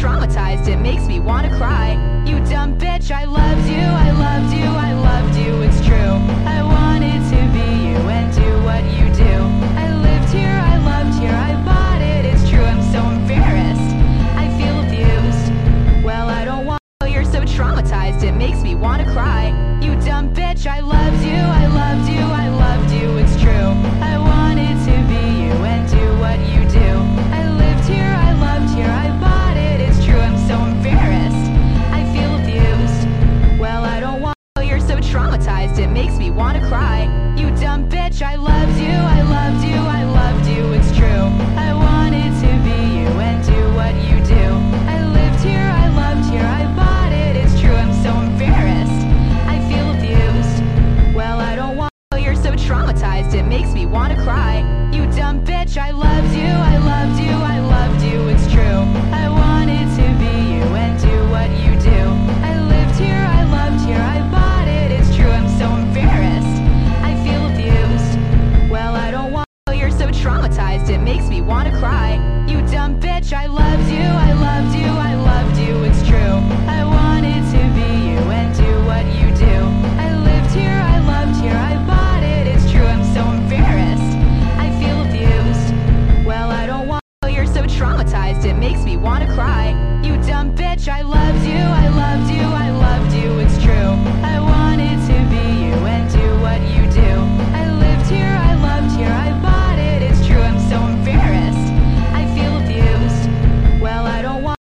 traumatized, it makes me wanna cry. You dumb bitch, I loved you, I loved you, I loved you, it's true. I wanted to be you and do what you do. I lived here, I loved here, I bought it, it's true. I'm so embarrassed, I feel abused. Well, I don't want, you're so traumatized, it makes me wanna cry. You dumb bitch, I loved you, I loved you, I loved you, it's true. I wanted to be you and do what you do. I lived here, I loved here, I bought it, it's true. I'm so embarrassed, I feel abused. Well, I don't want, you're so traumatized, it makes me wanna cry. You dumb bitch, I loved you, I loved you, I loved you, it's true. I wanted to be you and do what you do. I lived here, I loved here, I bought it, it's true. I'm so embarrassed, I feel abused. Well, I don't want, you're so traumatized, it makes me wanna cry. You dumb bitch, I loved you, I loved you, I loved you, it's true. I wanted to be you and do what you do. I lived here, I loved here, I bought it, it's true. I'm so embarrassed, I feel abused. Well, I don't want, you're so traumatized, it makes me wanna cry. You dumb bitch, I loved you, I loved you,